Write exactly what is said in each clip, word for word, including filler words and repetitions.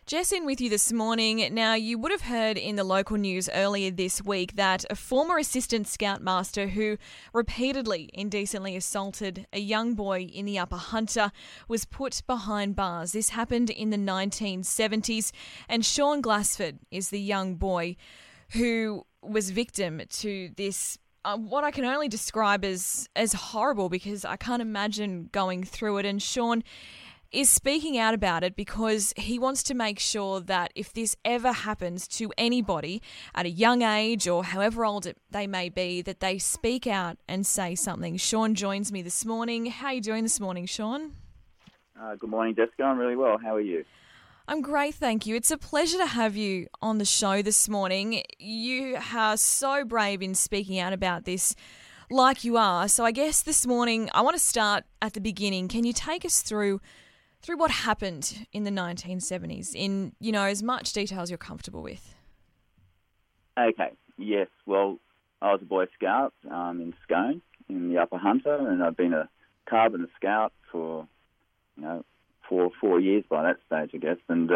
Jess in with you this morning. Now, you would have heard in the local news earlier this week that a former assistant scoutmaster who repeatedly indecently assaulted a young boy in the Upper Hunter was put behind bars. This happened in the nineteen seventies, and Sean Glassford is the young boy who was victim to this, uh, what I can only describe as, as horrible, because I can't imagine going through it. And Sean is speaking out about it because he wants to make sure that if this ever happens to anybody at a young age or however old it, they may be, that they speak out and say something. Sean joins me this morning. How are you doing this morning, Sean? Uh, good morning, Jessica. I'm really well. How are you? I'm great, thank you. It's a pleasure to have you on the show this morning. You are so brave in speaking out about this like you are. So I guess this morning I want to start at the beginning. Can you take us through through what happened in the nineteen seventies in, you know, as much detail as you're comfortable with? Okay, yes. Well, I was a Boy Scout um, in Scone in the Upper Hunter, and I've been a carbon scout for, you know, for four years by that stage, I guess. And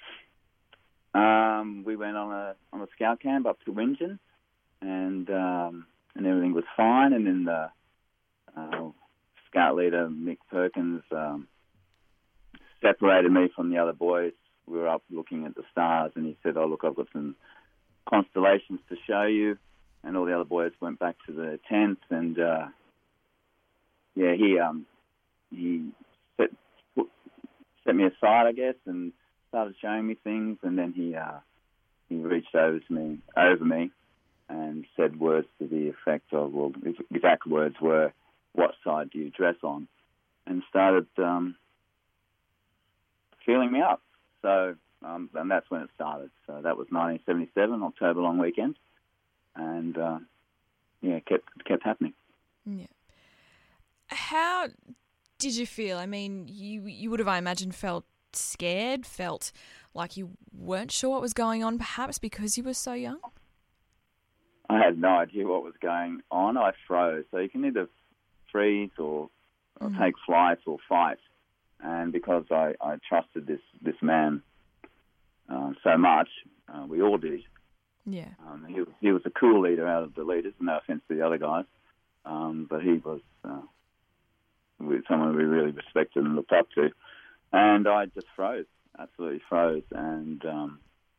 uh, um, we went on a on a scout camp up to Wingen, and um, and everything was fine. And then the uh, scout leader, Mick Perkins, um, separated me from the other boys. We were up looking at the stars, and he said, "Oh, look, I've got some constellations to show you." And all the other boys went back to the tent, and uh, yeah, he um, he set, put, set me aside, I guess, and started showing me things. And then he uh, he reached over to me, over me, and said words to the effect of, well, his exact words were, "What side do you dress on?" And started Um, feeling me up. So, um, and that's when it started. So that was nineteen seventy-seven, October long weekend. And, uh, yeah, it kept, kept happening. Yeah. How did you feel? I mean, you, you would have, I imagine, felt scared, felt like you weren't sure what was going on, perhaps because you were so young? I had no idea what was going on. I froze. So you can either freeze or, or mm. take flight or fight. And because I, I trusted this, this man uh, so much, uh, we all did. Yeah. Um, he, he was a cool leader out of the leaders, no offence to the other guys, um, but he was uh, someone we really respected and looked up to. And I just froze, absolutely froze. And um,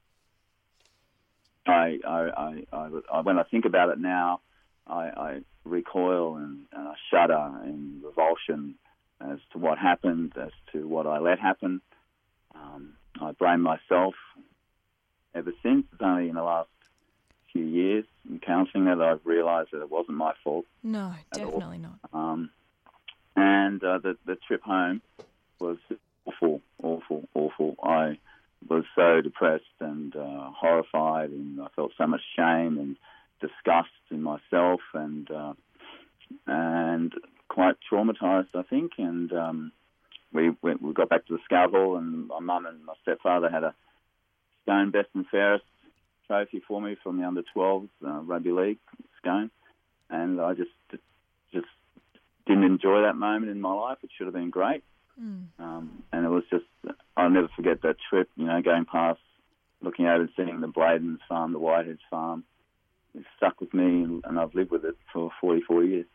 I, I, I, I, I, when I think about it now, I, I recoil and, and I shudder in revulsion as to what happened, as to what I let happen. Um, I blame myself ever since. It's only in the last few years in counselling that I've realised that it wasn't my fault. No, definitely not. Um, and uh, the, the trip home was awful, awful, awful. I was so depressed and uh, horrified, and I felt so much shame and disgust in myself, and uh, and quite traumatised, I think. And um, we went, we got back to the scout hall, and my mum and my stepfather had a Scone Best and Fairest trophy for me from the under twelves uh, rugby league, Scone. And I just just didn't enjoy that moment in my life. It should have been great. Mm. Um, and it was just, I'll never forget that trip, you know, going past, looking over and seeing the Bladens farm, the Whiteheads farm. It stuck with me, and I've lived with it for forty-four years.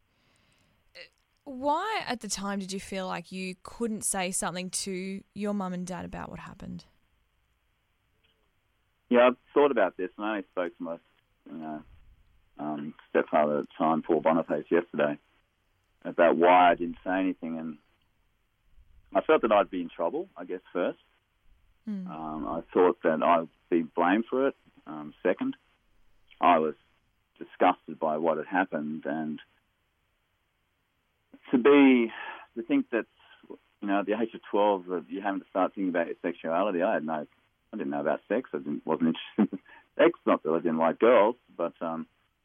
Why at the time did you feel like you couldn't say something to your mum and dad about what happened? Yeah, I've thought about this, and I only spoke to my you know, um, stepfather at the time, Paul Boniface, yesterday, about why I didn't say anything. And I felt that I'd be in trouble, I guess, first. Mm. Um, I thought that I'd be blamed for it, um, second. I was disgusted by what had happened, and to be, to think that, you know, at the age of twelve, that you're having to start thinking about your sexuality. I had no, I didn't know about sex. I didn't, wasn't interested in sex. Not that I didn't like girls, but um,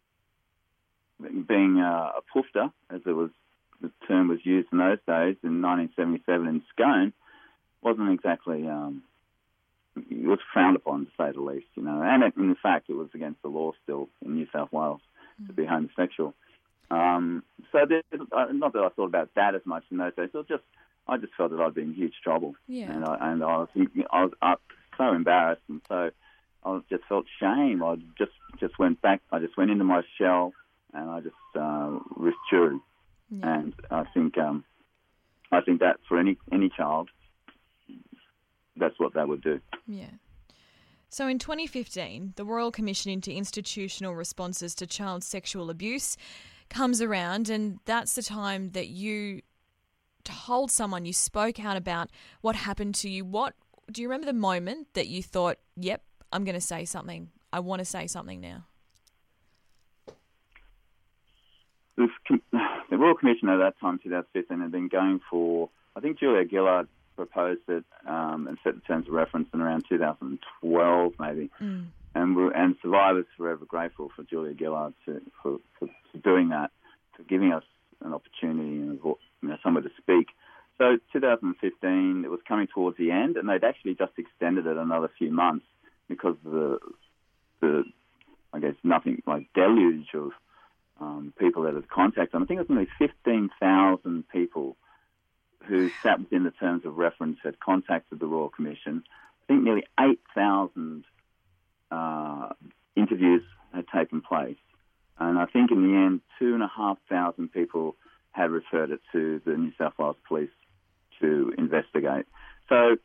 being uh, a poofter, as it was, the term was used in those days in nineteen seventy-seven in Scone, wasn't exactly. Um, it was frowned upon, to say the least, you know. And it, in fact, it was against the law still in New South Wales mm. to be homosexual. Um, so there, not that I thought about that as much in those days. It was just, I just felt that I'd been in huge trouble. Yeah. And I, and I was, I was up, embarrassed, and so I just felt shame. I just just went back. I just went into my shell, and I just uh, withdrew. Yeah. And I think um, I think that for any any child, that's what they would do. Yeah. So in twenty fifteen, the Royal Commission into Institutional Responses to Child Sexual Abuse comes around, and that's the time that you told someone, you spoke out about what happened to you. What do you remember the moment that you thought, yep, I'm going to say something. I want to say something now? The Royal Commission at that time, twenty fifteen, had been going for, I think Julia Gillard proposed it um, and set the terms of reference in around two thousand twelve, maybe. Mm. And we're, and survivors forever grateful for Julia Gillard to, for, for, for doing that, for giving us an opportunity and you know, somewhere to speak. So two thousand fifteen, it was coming towards the end, and they'd actually just extended it another few months because of the, the I guess, nothing like deluge of um, people that had contacted. I think it was nearly fifteen thousand people who sat within the terms of reference had contacted the Royal Commission. I think nearly eight thousand uh, interviews had taken place. And I think in the end, two and a half thousand people had referred it to the New South Wales Police to investigate. So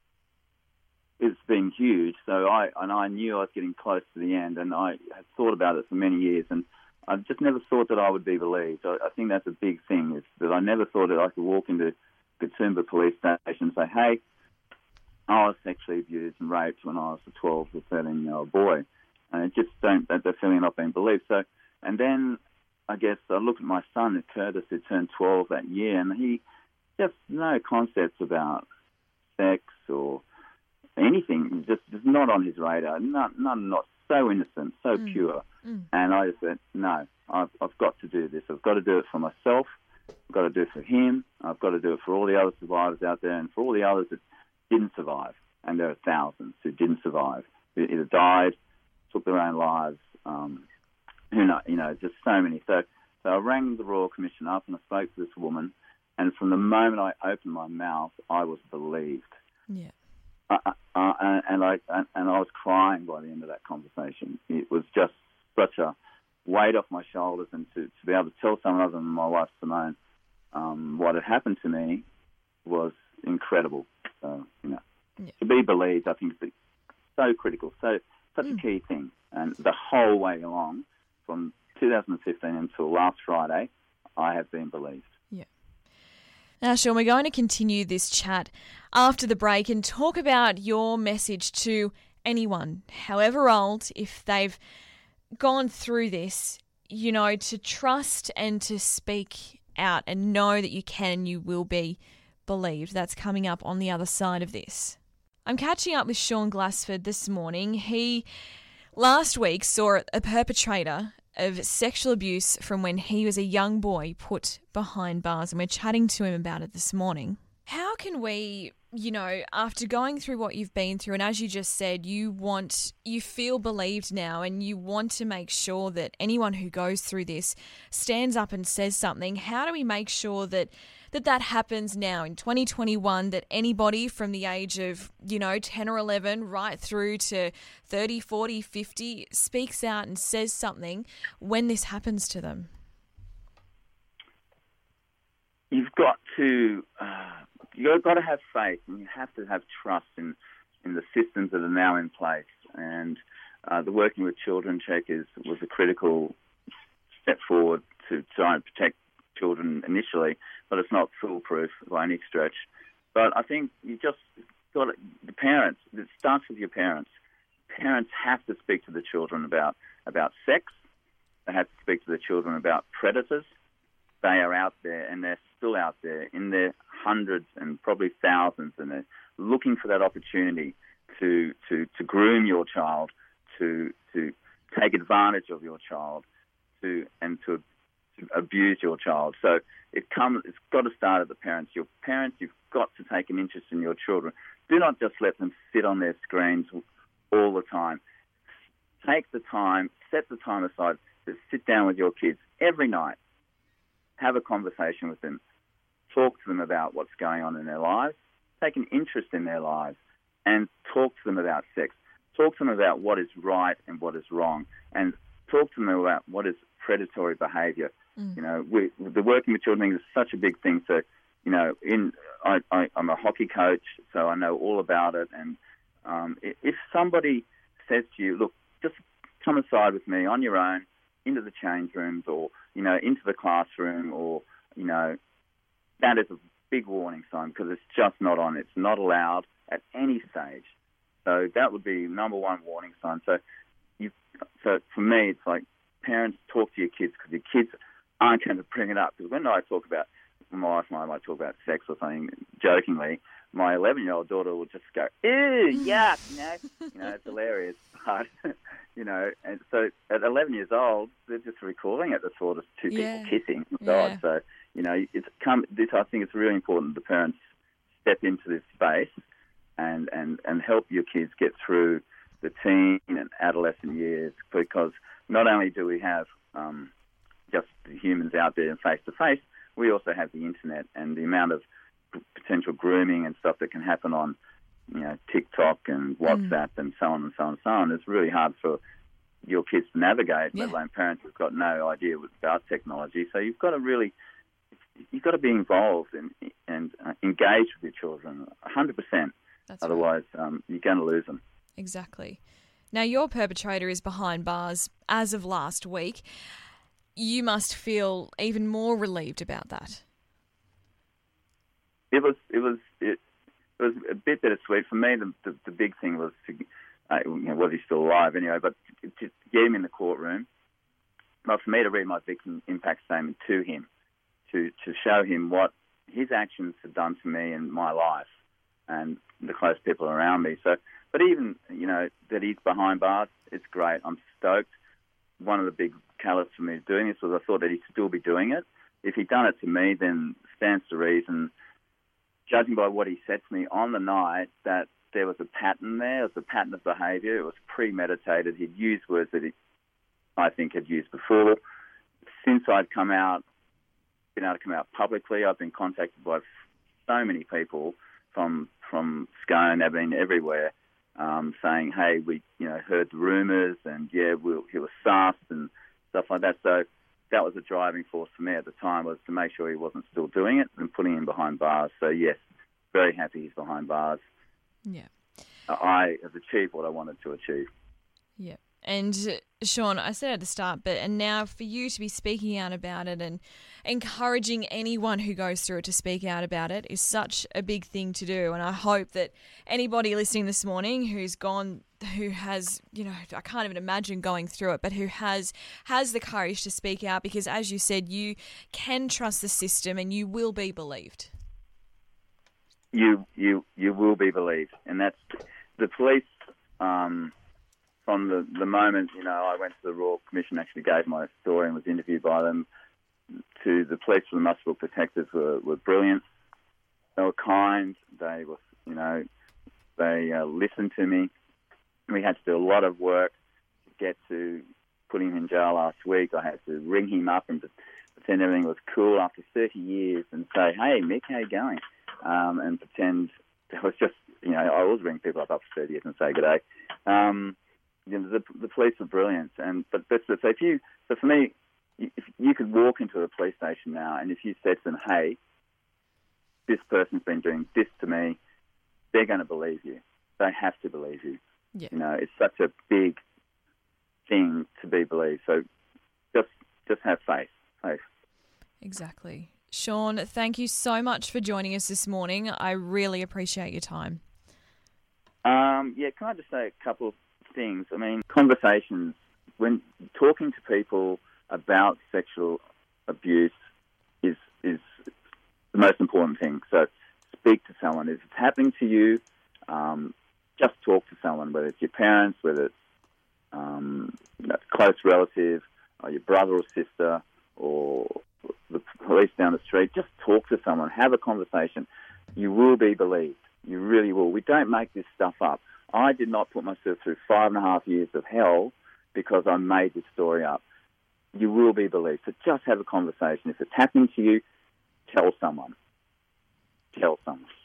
it's been huge. So I and I knew I was getting close to the end, and I had thought about it for many years, and I just never thought that I would be believed. I, I think that's a big thing, is that I never thought that I could walk into Katoomba Police Station and say, hey, I was sexually abused and raped when I was a twelve or thirteen-year-old boy. And it just don't, that, that feeling of not being believed. So, and then I guess I looked at my son, Curtis, who turned twelve that year, and he just no concepts about sex or anything, just, just not on his radar, not, not, not so innocent, so mm. pure. Mm. And I just said, no, I've, I've got to do this. I've got to do it for myself. I've got to do it for him. I've got to do it for all the other survivors out there and for all the others that didn't survive. And there are thousands who didn't survive, who either died, took their own lives, um, who know, you know, just so many. So, so I rang the Royal Commission up and I spoke to this woman, and from the moment I opened my mouth, I was believed. Yeah. Uh, uh, and, and I and I was crying by the end of that conversation. It was just such a weight off my shoulders, and to, to be able to tell someone other than my wife Simone um, what had happened to me was incredible. So, you know, yeah. To be believed, I think, is so critical, so such mm. a key thing. And the whole way along, from two thousand fifteen until last Friday, I have been believed. Yeah. Now, Sean, we're going to continue this chat after the break and talk about your message to anyone, however old, if they've gone through this, you know, to trust and to speak out and know that you can and you will be believed. That's coming up on the other side of this. I'm catching up with Sean Glassford this morning. He last week saw a perpetrator of sexual abuse from when he was a young boy put behind bars, and we're chatting to him about it this morning. How can we, you know, after going through what you've been through, and as you just said, you want, you feel believed now, and you want to make sure that anyone who goes through this stands up and says something. How do we make sure that that, that happens now in twenty twenty-one, that anybody from the age of, you know, ten or eleven right through to thirty, forty, fifty speaks out and says something when this happens to them? You've got to... Uh... You've got to have faith, and you have to have trust in, in the systems that are now in place. And uh, the Working with Children check is was a critical step forward to try and protect children initially, but it's not foolproof by any stretch. But I think you just got to, the parents. It starts with your parents. Parents have to speak to the children about about sex. They have to speak to the children about predators. They are out there, and they're still out there in their hundreds and probably thousands, and they're looking for that opportunity to to, to groom your child, to to take advantage of your child, to and to, to abuse your child. So it comes. It's got to start at the parents. Your parents, you've got to take an interest in your children. Do not just let them sit on their screens all the time. Take the time, set the time aside to sit down with your kids every night. Have a conversation with them. Talk to them about what's going on in their lives. Take an interest in their lives. and talk to them about sex. Talk to them about what is right and what is wrong, and talk to them about what is predatory behaviour. Mm. You know, we, the working with children is such a big thing. So, you know, in I, I, I'm a hockey coach, so I know all about it. And um, if somebody says to you, look, just come aside with me on your own into the change rooms, or, you know, into the classroom, or, you know, that is a big warning sign, because it's just not on. It's not allowed at any stage. So that would be number one warning sign. So, you, so for me, it's like, parents, talk to your kids, because your kids aren't going to bring it up. Because when I talk about, my wife and I might talk about sex or something jokingly, my eleven-year-old daughter will just go, ew, yuck, you know, you know, it's hilarious. But, you know, and so at eleven years old, they're just recalling it, the thought of two yeah. people kissing. Yeah. God. So, you know, it's come. This, I think it's really important the parents step into this space and, and, and help your kids get through the teen and adolescent years, because not only do we have um, just the humans out there face-to-face, we also have the internet, and the amount of potential grooming and stuff that can happen on, you know, TikTok and WhatsApp mm. and so on and so on and so on. It's really hard for your kids to navigate, yeah. let alone parents who've got no idea about technology. So you've got to really, you've got to be involved and, and uh, engage with your children one hundred percent. That's Otherwise, right. um, you're going to lose them. Exactly. Now, your perpetrator is behind bars as of last week. You must feel even more relieved about that. It was it was it, it was a bit bittersweet for me. The the, the big thing was to, uh, you know, was he still alive anyway? But to get him in the courtroom, but for me to read my victim impact statement to him, to to show him what his actions have done to me in my life and the close people around me. So, but even, you know, that he's behind bars, it's great. I'm stoked. One of the big catalysts for me doing this was I thought that he'd still be doing it. If he'd done it to me, then stands to reason, judging by what he said to me on the night, that there was a pattern there. It was a pattern of behaviour. It was premeditated. He'd used words that he, I think, had used before. Since I'd come out, been able to come out publicly, I've been contacted by so many people from from Scone, Aberdeen, everywhere, um, saying, hey, we you know heard the rumours, and yeah, we, he was sussed and stuff like that. So that was a driving force for me at the time, was to make sure he wasn't still doing it and putting him behind bars. So yes, very happy he's behind bars. Yeah, I have achieved what I wanted to achieve. Yeah. And uh, Sean, I said at the start, but and now for you to be speaking out about it and encouraging anyone who goes through it to speak out about it is such a big thing to do. And I hope that anybody listening this morning who's gone, who has, you know, I can't even imagine going through it, but who has has the courage to speak out, because as you said, you can trust the system and you will be believed. You you you will be believed, and that's the police. Um, From the, the moment, you know, I went to the Royal Commission, actually gave my story and was interviewed by them, to the police from the Muswellbrook detectives were, were brilliant. They were kind. They were, you know, they uh, listened to me. We had to do a lot of work to get to put him in jail last week. I had to ring him up and pretend everything was cool after thirty years and say, hey, Mick, how you going? Um, and pretend it was just, you know, I always ring people up after thirty years and say good day. Um, You know, the, the police are brilliant, and but that's so if you so for me, if you could walk into a police station now, and if you said to them, "Hey, this person's been doing this to me," they're going to believe you. They have to believe you. Yeah. You know, it's such a big thing to be believed. So just just have faith. Faith. Exactly, Sean. Thank you so much for joining us this morning. I really appreciate your time. Um, yeah, can I just say a couple of things? I mean, conversations, when talking to people about sexual abuse is is the most important thing. So speak to someone. If it's happening to you, um, just talk to someone, whether it's your parents, whether it's um, a close relative, or your brother or sister, or the police down the street. Just talk to someone. Have a conversation. You will be believed. You really will. We don't make this stuff up. I did not put myself through five and a half years of hell because I made this story up. You will be believed. So just have a conversation. If it's happening to you, tell someone. Tell someone.